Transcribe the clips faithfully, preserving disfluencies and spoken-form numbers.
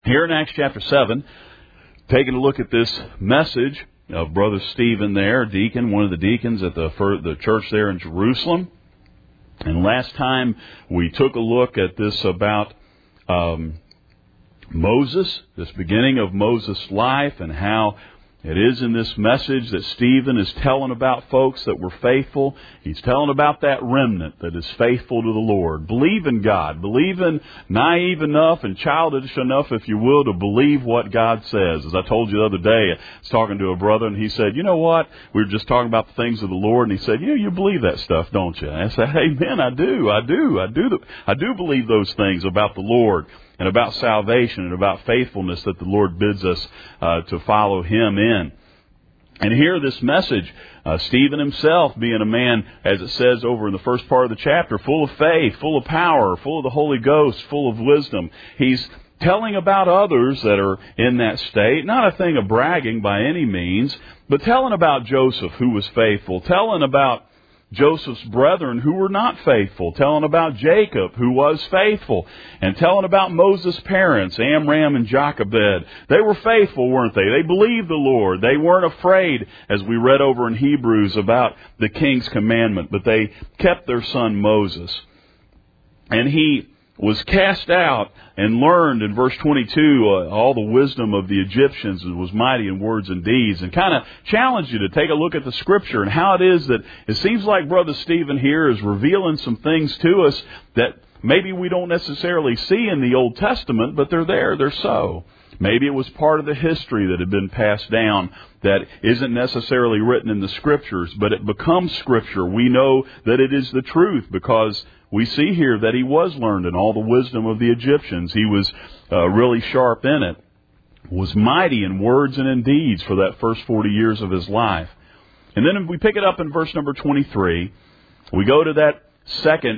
Here in Acts chapter seven, taking a look at this message of Brother Stephen there, deacon, one of the deacons at the, the church there in Jerusalem. And last time we took a look at this about um, Moses, this beginning of Moses' life, and how it is in this message that Stephen is telling about folks that were faithful. He's telling about that remnant that is faithful to the Lord. Believe in God. Believe in naive enough and childish enough, if you will, to believe what God says. As I told you the other day, I was talking to a brother and he said, you know what? We were just talking about the things of the Lord. And he said, you know, you believe that stuff, don't you? And I said, hey, man, I do. I do. I do. I do believe those things about the Lord, and about salvation, and about faithfulness that the Lord bids us uh, to follow Him in. And here this message, uh, Stephen himself being a man, as it says over in the first part of the chapter, full of faith, full of power, full of the Holy Ghost, full of wisdom. He's telling about others that are in that state, not a thing of bragging by any means, but telling about Joseph, who was faithful, telling about Joseph's brethren who were not faithful, telling about Jacob who was faithful, and telling about Moses' parents, Amram and Jochebed. They were faithful, weren't they? They believed the Lord. They weren't afraid, as we read over in Hebrews about the king's commandment, but they kept their son Moses. And he was cast out and learned in verse twenty-two uh, all the wisdom of the Egyptians, and was mighty in words and deeds, and kind of challenged you to take a look at the Scripture and how it is that it seems like Brother Stephen here is revealing some things to us that maybe we don't necessarily see in the Old Testament, but they're there, they're so. Maybe it was part of the history that had been passed down that isn't necessarily written in the Scriptures, but it becomes Scripture. We know that it is the truth because we see here that he was learned in all the wisdom of the Egyptians. He was uh, really sharp in it, was mighty in words and in deeds for that first forty years of his life. And then if we pick it up in verse number twenty-three, we go to that second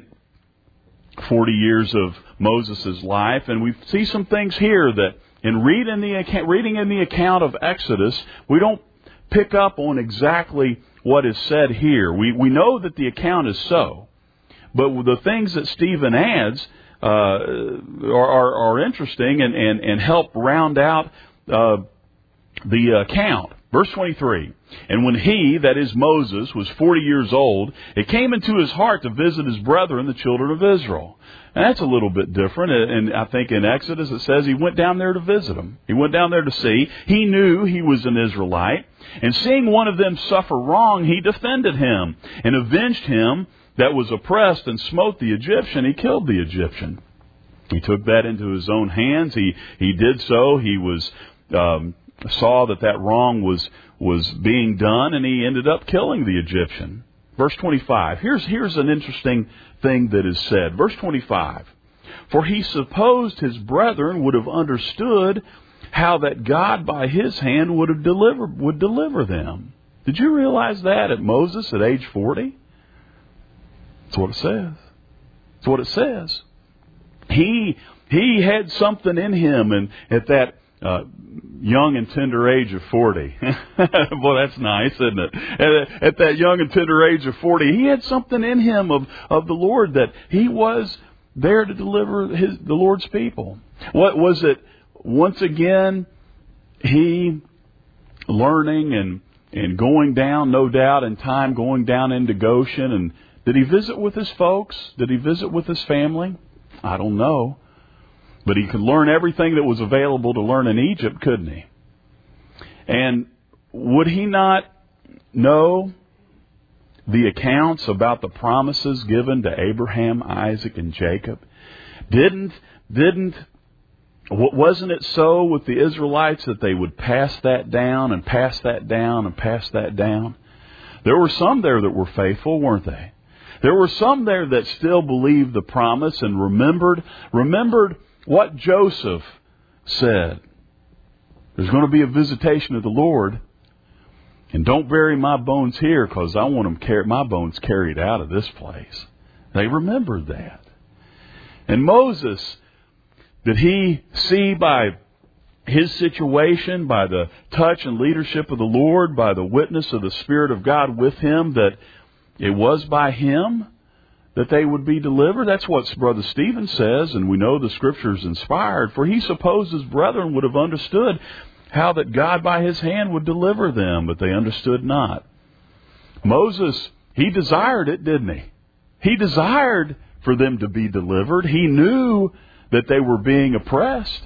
forty years of Moses' life, and we see some things here that in reading the account, reading in the account of Exodus, we don't pick up on exactly what is said here. We we know that the account is so, but the things that Stephen adds uh, are, are are interesting and and and help round out uh, the account. Verse twenty-three, and when he, that is Moses, was forty years old, it came into his heart to visit his brethren, the children of Israel. And that's a little bit different. And I think in Exodus it says he went down there to visit them. He went down there to see. He knew he was an Israelite. And seeing one of them suffer wrong, he defended him and avenged him that was oppressed and smote the Egyptian. He killed the Egyptian. He took that into his own hands. He he did so. He was um, saw that that wrong was was being done, and he ended up killing the Egyptian. Verse twenty-five. Here's here's an interesting thing that is said. Verse twenty-five. For he supposed his brethren would have understood how that God by his hand would have delivered would deliver them. Did you realize that at Moses at age forty? That's what it says. That's what it says. He he had something in him, and at that uh, young and tender age of forty. Boy, that's nice, isn't it? At, at that young and tender age of forty, he had something in him of, of the Lord, that he was there to deliver his the Lord's people. What was it? Once again, he learning and and going down, no doubt, in time, going down into Goshen. And did he visit with his folks? Did he visit with his family? I don't know. But he could learn everything that was available to learn in Egypt, couldn't he? And would he not know the accounts about the promises given to Abraham, Isaac, and Jacob? Didn't, didn't, wasn't it so with the Israelites that they would pass that down and pass that down and pass that down? There were some there that were faithful, weren't they? There were some there that still believed the promise and remembered, remembered what Joseph said. There's going to be a visitation of the Lord, and don't bury my bones here, because I want them car- my bones carried out of this place. They remembered that. And Moses, did he see by his situation, by the touch and leadership of the Lord, by the witness of the Spirit of God with him, that it was by him that they would be delivered? That's what Brother Stephen says, and we know the Scripture's inspired. For he supposed his brethren would have understood how that God by his hand would deliver them, but they understood not. Moses, he desired it, didn't he? He desired for them to be delivered. He knew that they were being oppressed.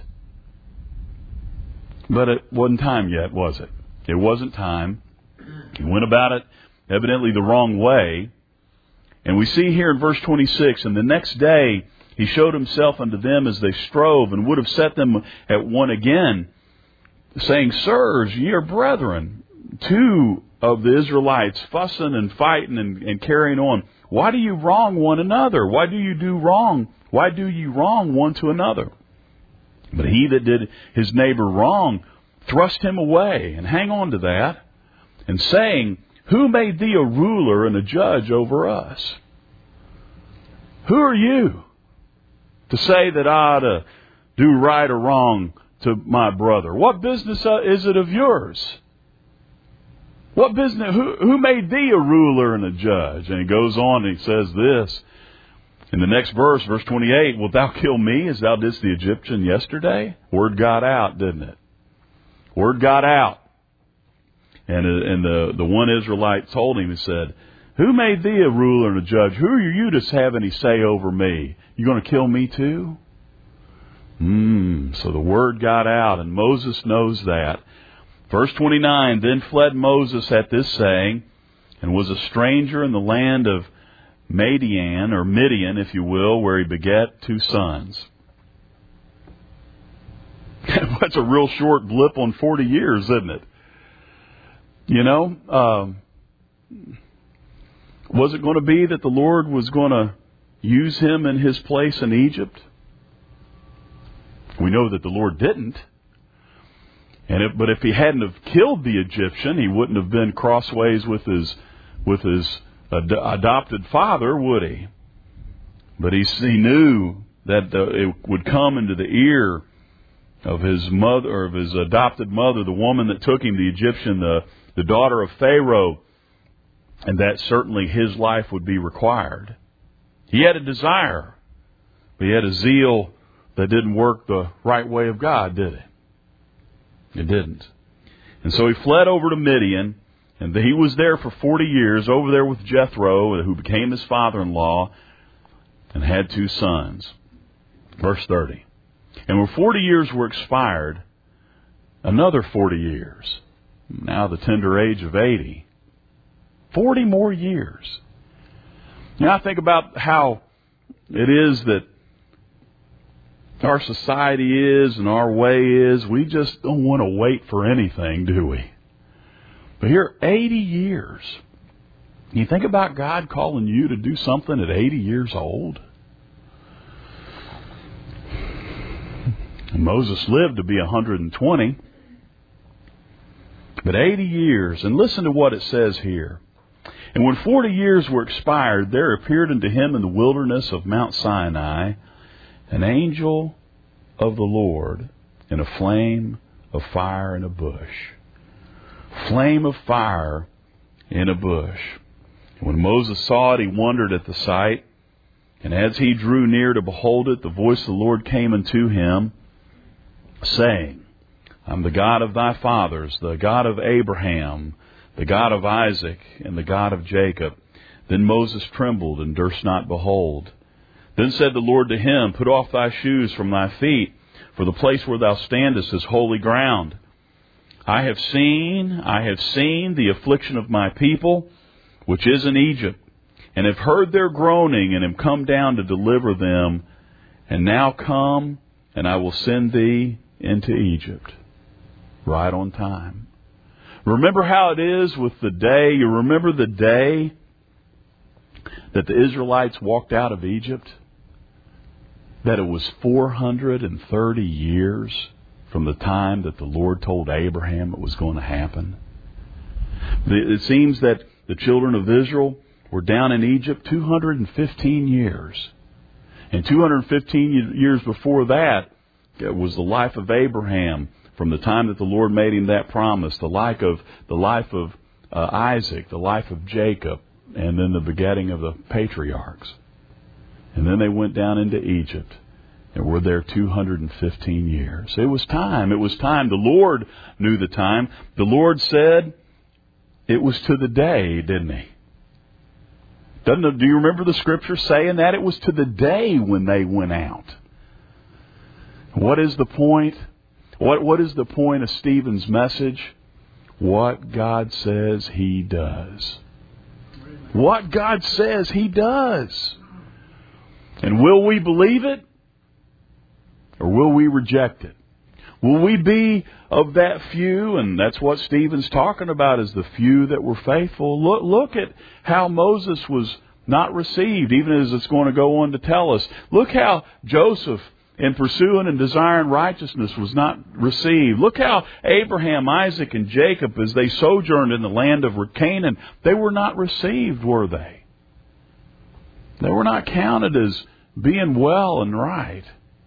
But it wasn't time yet, was it? It wasn't time. He went about it evidently the wrong way. And we see here in verse twenty-six, and the next day he showed himself unto them as they strove, and would have set them at one again, saying, Sirs, ye are brethren, two of the Israelites, fussing and fighting and, and carrying on. Why do you wrong one another? Why do you do wrong? Why do you wrong one to another? But he that did his neighbor wrong thrust him away, and hang on to that, and saying, Who made thee a ruler and a judge over us? Who are you to say that I ought to do right or wrong to my brother? What business is it of yours? What business? Who, who made thee a ruler and a judge? And he goes on and he says this in the next verse, verse twenty-eight, Wilt thou kill me as thou didst the Egyptian yesterday? Word got out, didn't it? Word got out. And, and the, the one Israelite told him, he said, Who made thee a ruler and a judge? Who are you to have any say over me? You going to kill me too? Hmm. So the word got out, and Moses knows that. Verse twenty-nine, Then fled Moses at this saying, and was a stranger in the land of Midian, or Midian, if you will, where he begat two sons. That's a real short blip on forty years, isn't it? You know, um, was it going to be that the Lord was going to use him in his place in Egypt? We know that the Lord didn't. And if, but if he hadn't have killed the Egyptian, he wouldn't have been crossways with his with his ad- adopted father, would he? But he, he knew that the, it would come into the ear of his mother, or of his adopted mother, the woman that took him, the Egyptian, the the daughter of Pharaoh, and that certainly his life would be required. He had a desire, but he had a zeal that didn't work the right way of God, did it? It didn't. And so he fled over to Midian, and he was there for forty years, over there with Jethro, who became his father-in-law, and had two sons. Verse thirty. And when forty years were expired, another forty years, now the tender age of eighty, forty more years. Now I think about how it is that our society is and our way is. We just don't want to wait for anything, do we? But here, eighty years. You think about God calling you to do something at eighty years old? Moses lived to be one hundred twenty. But eighty years. And listen to what it says here. And when forty years were expired, there appeared unto him in the wilderness of Mount Sinai an angel of the Lord in a flame of fire in a bush. Flame of fire in a bush. And when Moses saw it, he wondered at the sight. And as he drew near to behold it, the voice of the Lord came unto him, saying, I'm the God of thy fathers, the God of Abraham, the God of Isaac, and the God of Jacob. Then Moses trembled and durst not behold. Then said the Lord to him, Put off thy shoes from thy feet, for the place where thou standest is holy ground. I have seen, I have seen the affliction of my people, which is in Egypt, and have heard their groaning, and am come down to deliver them. And now come, and I will send thee into Egypt. Right on time. Remember how it is with the day, you remember the day that the Israelites walked out of Egypt? That it was four hundred thirty years from the time that the Lord told Abraham it was going to happen. It seems that the children of Israel were down in Egypt two hundred fifteen years. And two hundred fifteen years before that, it was the life of Abraham, from the time that the Lord made him that promise, the life of the life of uh, Isaac, the life of Jacob, and then the begetting of the patriarchs. And then they went down into Egypt and were there two hundred fifteen years. It was time. It was time. The Lord knew the time. The Lord said it was to the day, didn't He? Doesn't it, do you remember the Scripture saying that? It was to the day when they went out. What is the point? What What is the point of Stephen's message? What God says He does. What God says He does. And will we believe it? Or will we reject it? Will we be of that few? And that's what Stephen's talking about, is the few that were faithful. Look, look at how Moses was not received, even as it's going to go on to tell us. Look how Joseph, in pursuing and desiring righteousness, was not received. Look how Abraham, Isaac, and Jacob, as they sojourned in the land of Canaan, they were not received, were they? They were not counted as being well and right.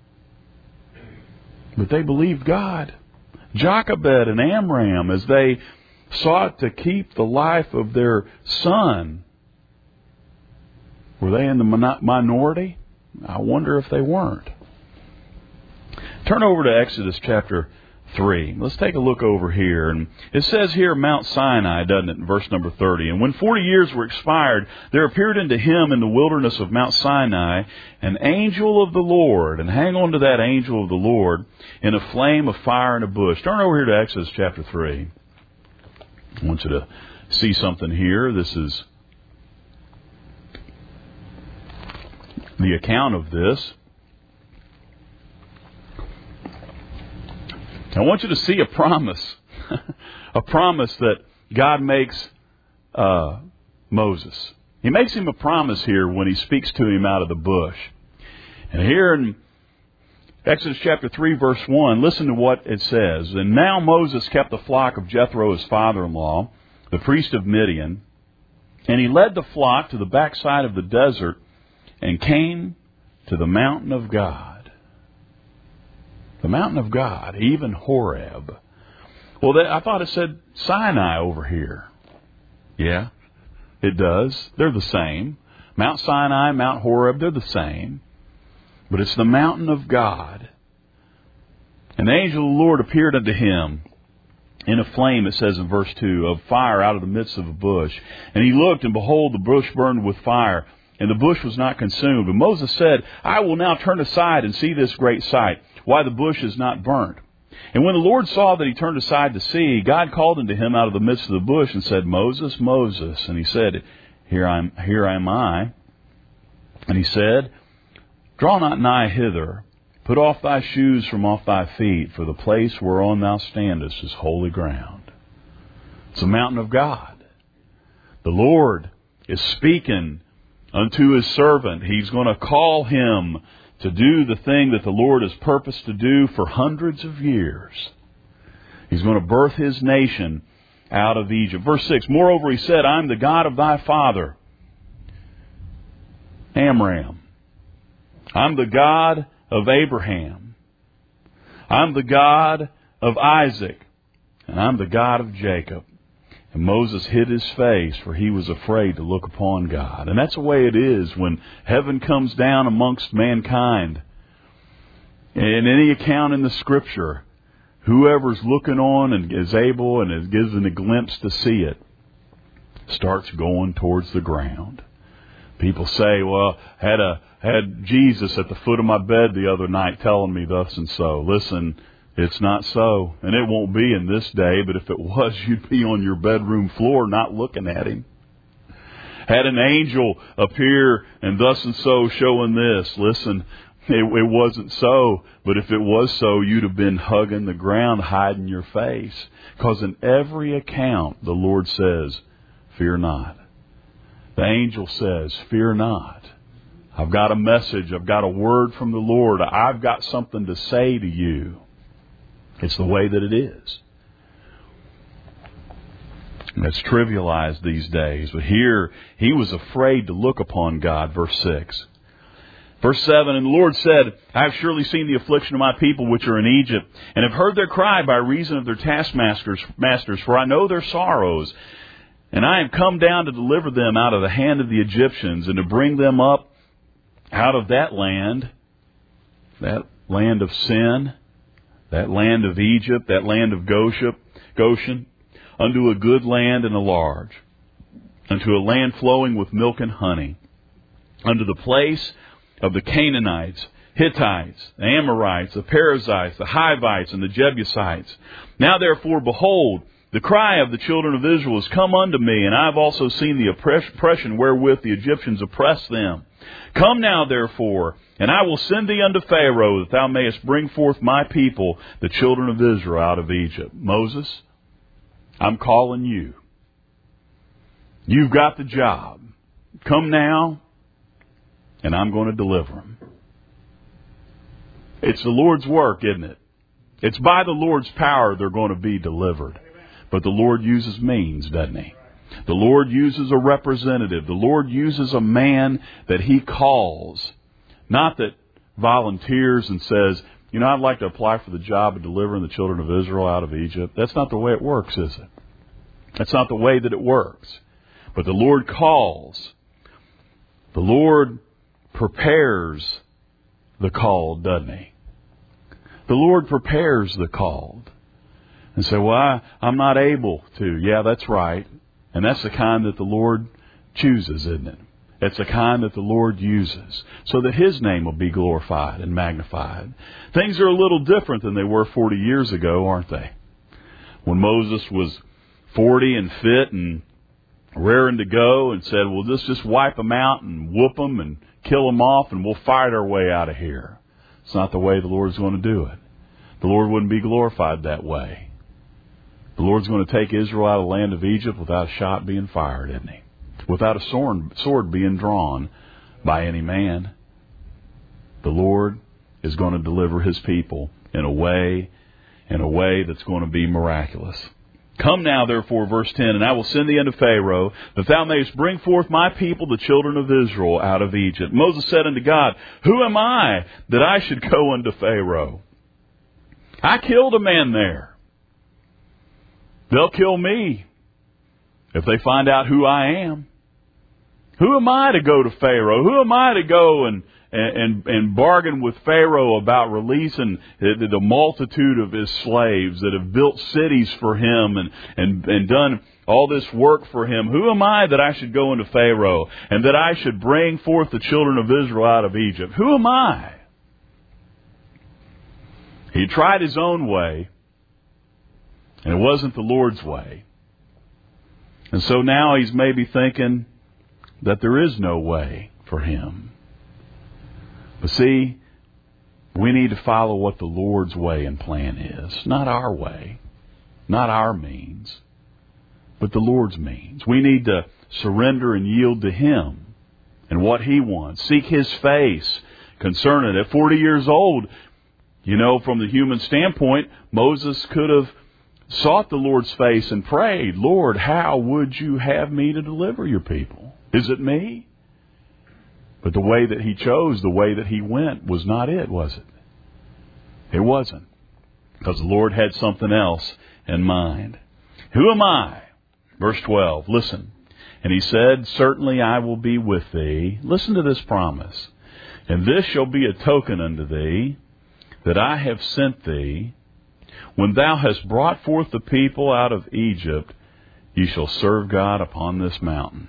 But they believed God. Jochebed and Amram, as they sought to keep the life of their son, were they in the minority? I wonder if they weren't. Turn over to Exodus chapter three. Let's take a look over here. And it says here Mount Sinai, doesn't it, in verse number thirty. And when forty years were expired, there appeared unto him in the wilderness of Mount Sinai an angel of the Lord. And hang on to that angel of the Lord in a flame of fire in a bush. Turn over here to Exodus chapter three. I want you to see something here. This is the account of this. I want you to see a promise, a promise that God makes uh, Moses. He makes him a promise here when he speaks to him out of the bush. And here in Exodus chapter three, verse one, listen to what it says. And now Moses kept the flock of Jethro, his father-in-law, the priest of Midian, and he led the flock to the backside of the desert and came to the mountain of God. The mountain of God, even Horeb. Well, I thought it said Sinai over here. Yeah, it does. They're the same. Mount Sinai, Mount Horeb, they're the same. But it's the mountain of God. And the angel of the Lord appeared unto him in a flame, it says in verse two, of fire out of the midst of a bush. And he looked, and behold, the bush burned with fire, and the bush was not consumed. And Moses said, I will now turn aside and see this great sight, why the bush is not burnt. And when the Lord saw that he turned aside to see, God called unto him out of the midst of the bush and said, Moses, Moses. And he said, Here I am, here am I. And he said, Draw not nigh hither. Put off thy shoes from off thy feet, for the place whereon thou standest is holy ground. It's the mountain of God. The Lord is speaking unto his servant. He's going to call him to do the thing that the Lord has purposed to do for hundreds of years. He's going to birth his nation out of Egypt. Verse six, moreover he said, I am the God of thy father, Amram. I'm the God of Abraham. I'm the God of Isaac. And I'm the God of Jacob. And Moses hid his face, for he was afraid to look upon God. And that's the way it is when heaven comes down amongst mankind. In any account in the Scripture, whoever's looking on and is able and is given a glimpse to see it, starts going towards the ground. People say, well, had a had Jesus at the foot of my bed the other night telling me thus and so. Listen, it's not so, and it won't be in this day, but if it was, you'd be on your bedroom floor not looking at him. Had an angel appear and thus and so showing this. Listen, it, it wasn't so, but if it was so, you'd have been hugging the ground, hiding your face. Because in every account, the Lord says, fear not. The angel says, fear not. I've got a message. I've got a word from the Lord. I've got something to say to you. It's the way that it is. And it's trivialized these days. But here, he was afraid to look upon God, verse six. Verse seven, and the Lord said, I have surely seen the affliction of my people which are in Egypt, and have heard their cry by reason of their taskmasters, masters, for I know their sorrows. And I am come down to deliver them out of the hand of the Egyptians, and to bring them up out of that land, that land of sin, that land of Egypt, that land of Goshen, unto a good land and a large, unto a land flowing with milk and honey, unto the place of the Canaanites, Hittites, the Amorites, the Perizzites, the Hivites, and the Jebusites. Now therefore, behold, the cry of the children of Israel has come unto me, and I have also seen the oppression wherewith the Egyptians oppress them. Come now therefore, and I will send thee unto Pharaoh, that thou mayest bring forth my people, the children of Israel, out of Egypt. Moses, I'm calling you. You've got the job. Come now, and I'm going to deliver them. It's the Lord's work, isn't it? It's by the Lord's power they're going to be delivered. But the Lord uses means, doesn't He? The Lord uses a representative. The Lord uses a man that He calls. Not that volunteers and says, you know, I'd like to apply for the job of delivering the children of Israel out of Egypt. That's not the way it works, is it? That's not the way that it works. But the Lord calls. The Lord prepares the called, doesn't He? The Lord prepares the called. And say, well, I, I'm not able to. Yeah, that's right. And that's the kind that the Lord chooses, isn't it? It's the kind that the Lord uses so that His name will be glorified and magnified. Things are a little different than they were forty years ago, aren't they? When Moses was forty and fit and raring to go and said, well, let's just wipe them out and whoop them and kill them off and we'll fight our way out of here. It's not the way the Lord's going to do it. The Lord wouldn't be glorified that way. The Lord's going to take Israel out of the land of Egypt without a shot being fired, isn't He? Without a sword, sword being drawn by any man. The Lord is going to deliver His people in a way, in a way that's going to be miraculous. Come now, therefore, verse ten, and I will send thee unto Pharaoh, that thou mayest bring forth my people, the children of Israel, out of Egypt. Moses said unto God, who am I that I should go unto Pharaoh? I killed a man there. They'll kill me if they find out who I am. Who am I to go to Pharaoh? Who am I to go and and, and bargain with Pharaoh about releasing the, the multitude of his slaves that have built cities for him and, and, and done all this work for him? Who am I that I should go into Pharaoh and that I should bring forth the children of Israel out of Egypt? Who am I? He tried his own way, and it wasn't the Lord's way. And so now he's maybe thinking that there is no way for him. But see, we need to follow what the Lord's way and plan is. Not our way, not our means, but the Lord's means. We need to surrender and yield to Him and what He wants. Seek His face concerning it. At forty years old, you know, from the human standpoint, Moses could have sought the Lord's face and prayed, Lord, how would you have me to deliver your people? Is it me? But the way that he chose, the way that he went, was not it, was it? It wasn't. Because the Lord had something else in mind. Who am I? Verse twelve, listen. And he said, certainly I will be with thee. Listen to this promise. And this shall be a token unto thee, that I have sent thee. When thou hast brought forth the people out of Egypt, ye shall serve God upon this mountain.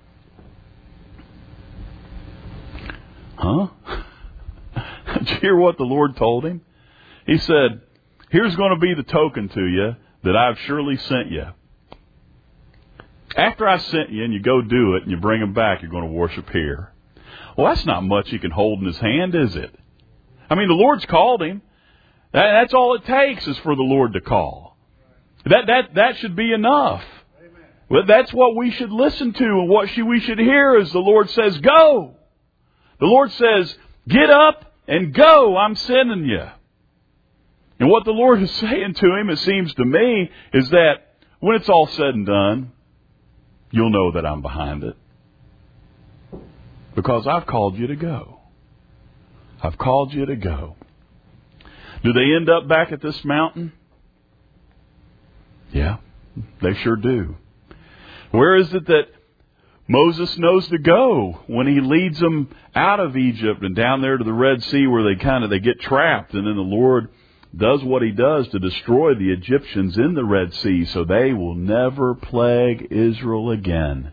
Huh? Did you hear what the Lord told him? He said, here's going to be the token to you that I've surely sent you. After I sent you and you go do it and you bring them back, you're going to worship here. Well, that's not much he can hold in his hand, is it? I mean, the Lord's called him. That, that's all it takes is for the Lord to call. That that that should be enough. Well, that's what we should listen to, and what we should hear is the Lord says, go. The Lord says, get up and go. I'm sending you. And what the Lord is saying to him, it seems to me, is that when it's all said and done, you'll know that I'm behind it. Because I've called you to go. I've called you to go. Do they end up back at this mountain? Yeah, they sure do. Where is it that Moses knows to go when he leads them out of Egypt and down there to the Red Sea where they kind of they get trapped, and then the Lord does what he does to destroy the Egyptians in the Red Sea so they will never plague Israel again.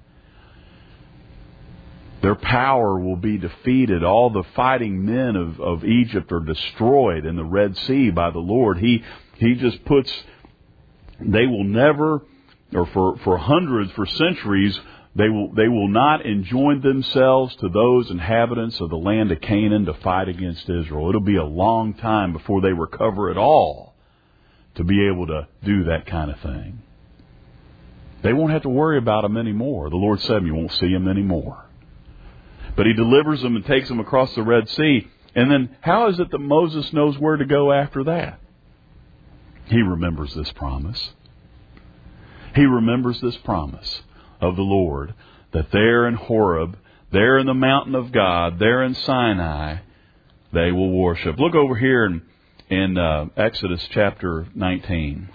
Their power will be defeated. All the fighting men of, of Egypt are destroyed in the Red Sea by the Lord. He he just puts, they will never, or for, for hundreds, for centuries, they will they will not enjoin themselves to those inhabitants of the land of Canaan to fight against Israel. It'll be a long time before they recover at all to be able to do that kind of thing. They won't have to worry about them anymore. The Lord said you won't see them anymore. But he delivers them and takes them across the Red Sea. And then how is it that Moses knows where to go after that? He remembers this promise. He remembers this promise of the Lord that there in Horeb, there in the mountain of God, there in Sinai, they will worship. Look over here in, in uh, Exodus chapter nineteen.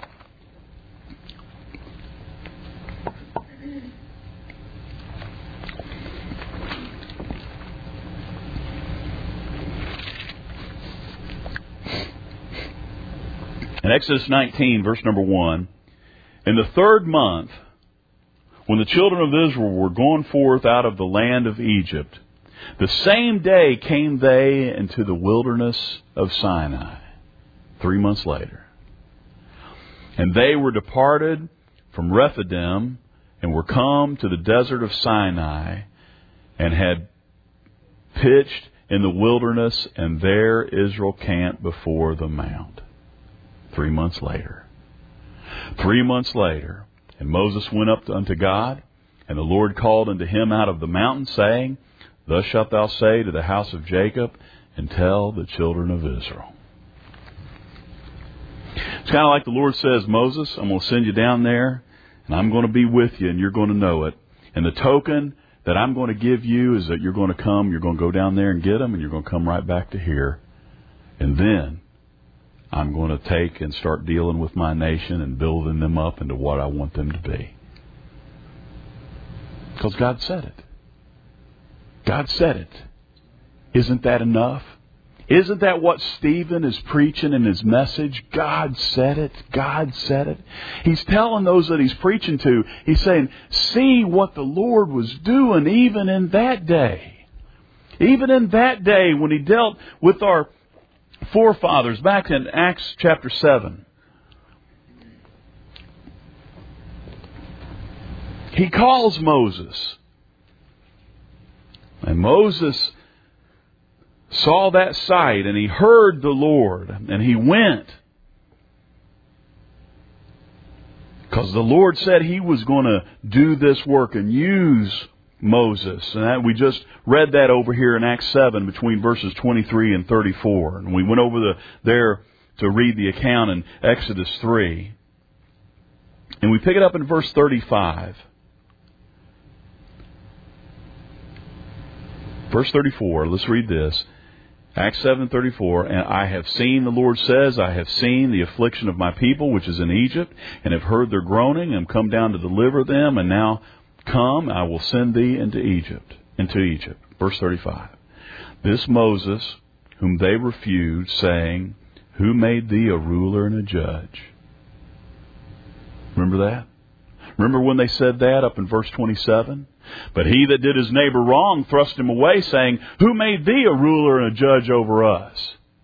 In Exodus nineteen, verse number one, in the third month, when the children of Israel were gone forth out of the land of Egypt, the same day came they into the wilderness of Sinai, three months later. And they were departed from Rephidim and were come to the desert of Sinai and had pitched in the wilderness, and there Israel camped before the mount. Three months later. Three months later, and Moses went up unto God, and the Lord called unto him out of the mountain, saying, Thus shalt thou say to the house of Jacob, and tell the children of Israel. It's kind of like the Lord says, Moses, I'm going to send you down there, and I'm going to be with you, and you're going to know it. And the token that I'm going to give you is that you're going to come, you're going to go down there and get them, and you're going to come right back to here. And then I'm going to take and start dealing with my nation and building them up into what I want them to be. Because God said it. God said it. Isn't that enough? Isn't that what Stephen is preaching in his message? God said it. God said it. He's telling those that he's preaching to, he's saying, see what the Lord was doing even in that day. Even in that day when he dealt with our forefathers, back in Acts chapter seven. He calls Moses. And Moses saw that sight, and he heard the Lord, and he went. Because the Lord said he was going to do this work and use Moses. And that, we just read that over here in Acts seven between verses twenty-three and thirty-four. And we went over the, there to read the account in Exodus three. And we pick it up in verse thirty-five. Verse thirty-four, let's read this. Acts seven thirty-four, and I have seen, the Lord says, I have seen the affliction of my people which is in Egypt, and have heard their groaning, and am come down to deliver them, and now come, I will send thee into Egypt, into Egypt. Verse thirty-five. This Moses, whom they refused, saying, Who made thee a ruler and a judge? Remember that? Remember when they said that up in verse twenty-seven? But he that did his neighbor wrong thrust him away, saying, Who made thee a ruler and a judge over us?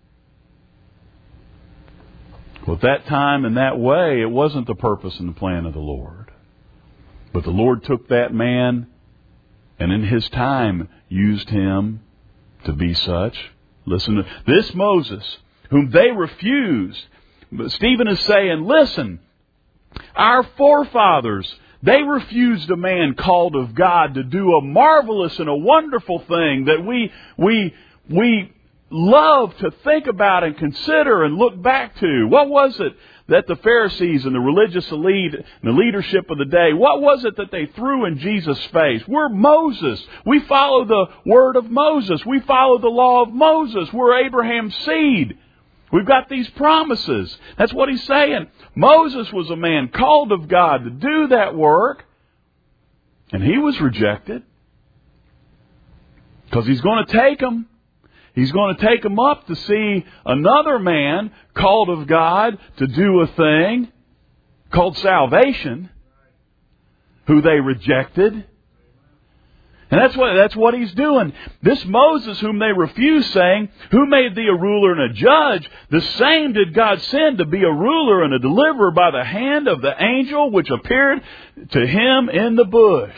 Well, at that time and that way, it wasn't the purpose and the plan of the Lord. But the Lord took that man and in his time used him to be such. Listen to this Moses, whom they refused. Stephen is saying, listen, our forefathers, they refused a man called of God to do a marvelous and a wonderful thing that we we we love to think about and consider and look back to. What was it that the Pharisees and the religious elite and the leadership of the day, what was it that they threw in Jesus' face? We're Moses. We follow the word of Moses. We follow the law of Moses. We're Abraham's seed. We've got these promises. That's what he's saying. Moses was a man called of God to do that work. And he was rejected. Because he's going to take them. He's going to take them up to see another man called of God to do a thing called salvation, who they rejected. And that's what, that's what he's doing. This Moses whom they refused, saying, who made thee a ruler and a judge? The same did God send to be a ruler and a deliverer by the hand of the angel which appeared to him in the bush.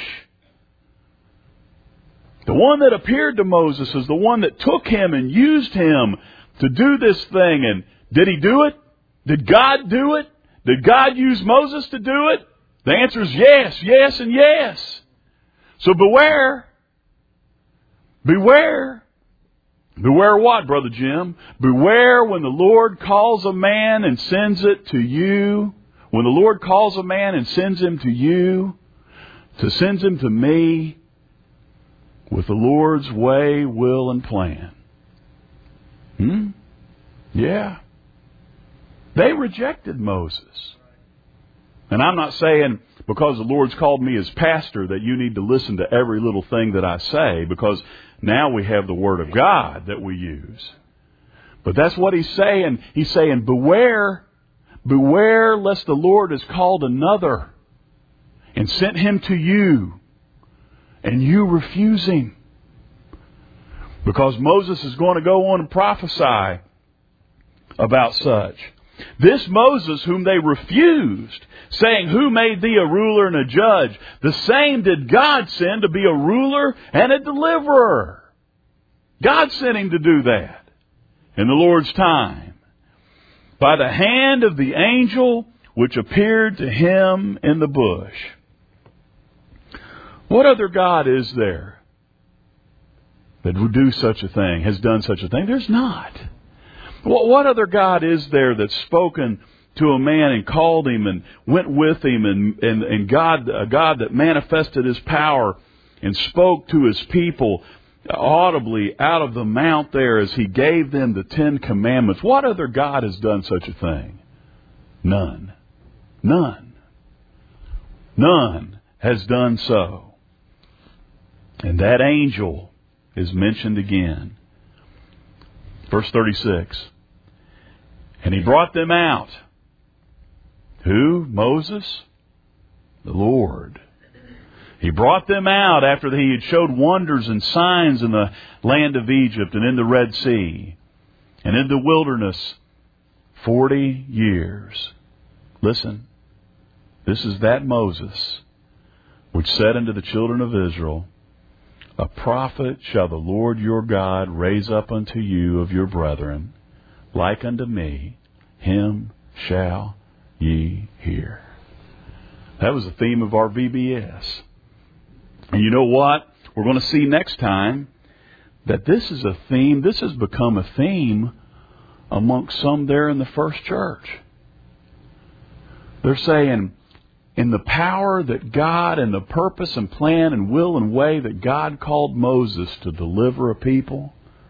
The one that appeared to Moses is the one that took him and used him to do this thing. And did he do it? Did God do it? Did God use Moses to do it? The answer is yes, yes, and yes. So beware. Beware. Beware what, Brother Jim? Beware when the Lord calls a man and sends it to you. When the Lord calls a man and sends him to you, to sends him to me, with the Lord's way, will, and plan. Hmm? Yeah. They rejected Moses. And I'm not saying because the Lord's called me as pastor that you need to listen to every little thing that I say, because now we have the Word of God that we use. But that's what he's saying. He's saying, beware, beware lest the Lord has called another and sent him to you, and you refuse him. Because Moses is going to go on and prophesy about such. This Moses whom they refused, saying, who made thee a ruler and a judge? The same did God send to be a ruler and a deliverer. God sent him to do that in the Lord's time, by the hand of the angel which appeared to him in the bush. What other God is there that would do such a thing, has done such a thing? There's not. What other God is there that's spoken to a man and called him and went with him, and, and, and God, a God that manifested his power and spoke to his people audibly out of the mount there as he gave them the Ten Commandments? What other God has done such a thing? None. None. None has done so. And that angel is mentioned again. Verse thirty-six. And he brought them out. Who? Moses? The Lord. He brought them out after he had showed wonders and signs in the land of Egypt and in the Red Sea and in the wilderness forty years. Listen, this is that Moses which said unto the children of Israel, a prophet shall the Lord your God raise up unto you of your brethren, like unto me, him shall ye hear. That was the theme of our V B S. And you know what? We're going to see next time that this is a theme, this has become a theme amongst some there in the first church. They're saying, in the power that God and the purpose and plan and will and way that God called Moses to deliver a people,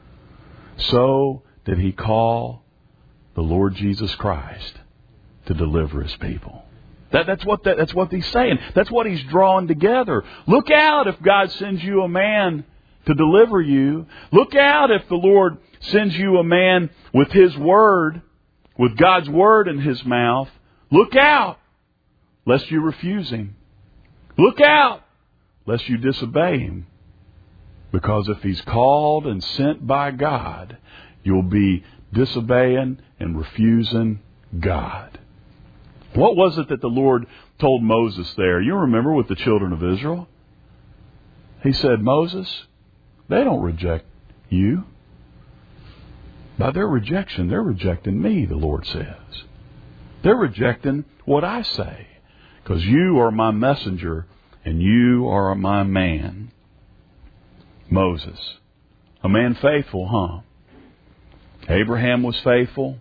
so did he call the Lord Jesus Christ to deliver his people. That, that's what that, that's what he's saying. That's what he's drawing together. Look out if God sends you a man to deliver you. Look out if the Lord sends you a man with his word, with God's word in his mouth. Look out lest you refuse him. Look out lest you disobey him. Because if he's called and sent by God, you'll be disobeying and refusing God. What was it that the Lord told Moses there? You remember with the children of Israel? He said, Moses, they don't reject you. By their rejection, they're rejecting me, the Lord says. They're rejecting what I say. Because you are my messenger and you are my man. Moses. A man faithful, huh? Abraham was faithful.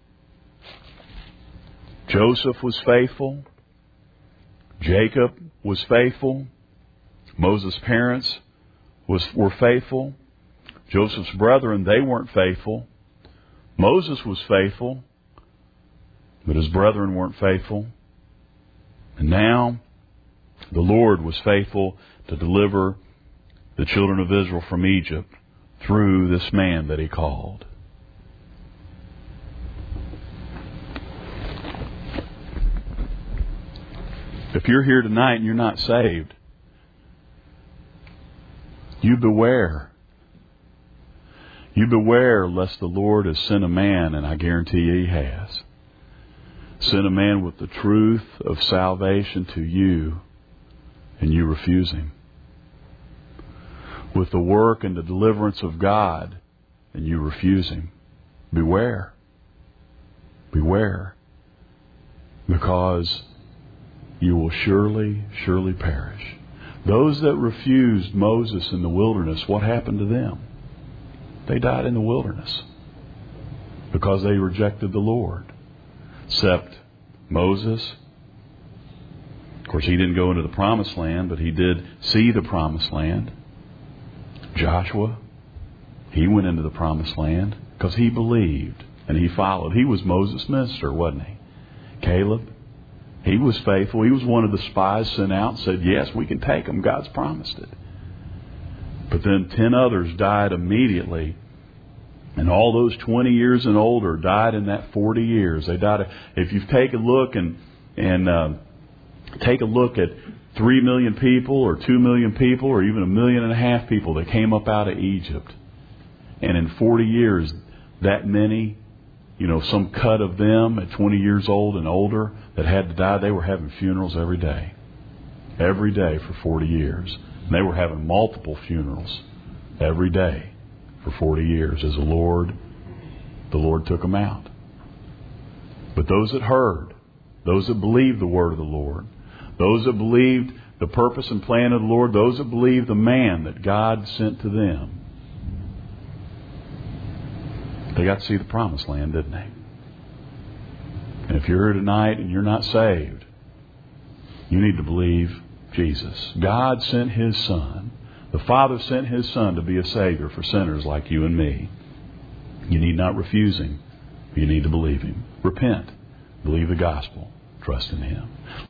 Joseph was faithful. Jacob was faithful. Moses' parents was, were faithful. Joseph's brethren, they weren't faithful. Moses was faithful, but his brethren weren't faithful. And now, The Lord was faithful to deliver the children of Israel from Egypt through this man that He called. If you're here tonight and you're not saved, you beware. You beware lest the Lord has sent a man, and I guarantee you He has. Sent a man with the truth of salvation to you, and you refuse Him. With the work and the deliverance of God, and you refuse Him. Beware. Beware. Because you will surely, surely perish. Those that refused Moses in the wilderness, what happened to them? They died in the wilderness because they rejected the Lord. Except Moses. Of course, he didn't go into the promised land, but he did see the promised land. Joshua, he went into the promised land because he believed and he followed. He was Moses' minister, wasn't he? Caleb, he was faithful. He was one of the spies sent out and said, yes, we can take them. God's promised it. But then ten others died immediately. And all those twenty years and older died in that forty years. They died. If you take a look and and uh, take a look at three million people or two million people or even a million and a half people that came up out of Egypt. And in forty years, that many, you know, some cut of them at twenty years old and older that had to die, they were having funerals every day. Every day for forty years. And they were having multiple funerals every day for forty years as the Lord, the Lord took them out. But those that heard, those that believed the word of the Lord, those that believed the purpose and plan of the Lord, those that believed the man that God sent to them, they got to see the promised land, didn't they? And if you're here tonight and you're not saved, you need to believe Jesus. God sent His Son. The Father sent His Son to be a Savior for sinners like you and me. You need not refuse Him. You need to believe Him. Repent. Believe the gospel. Trust in Him.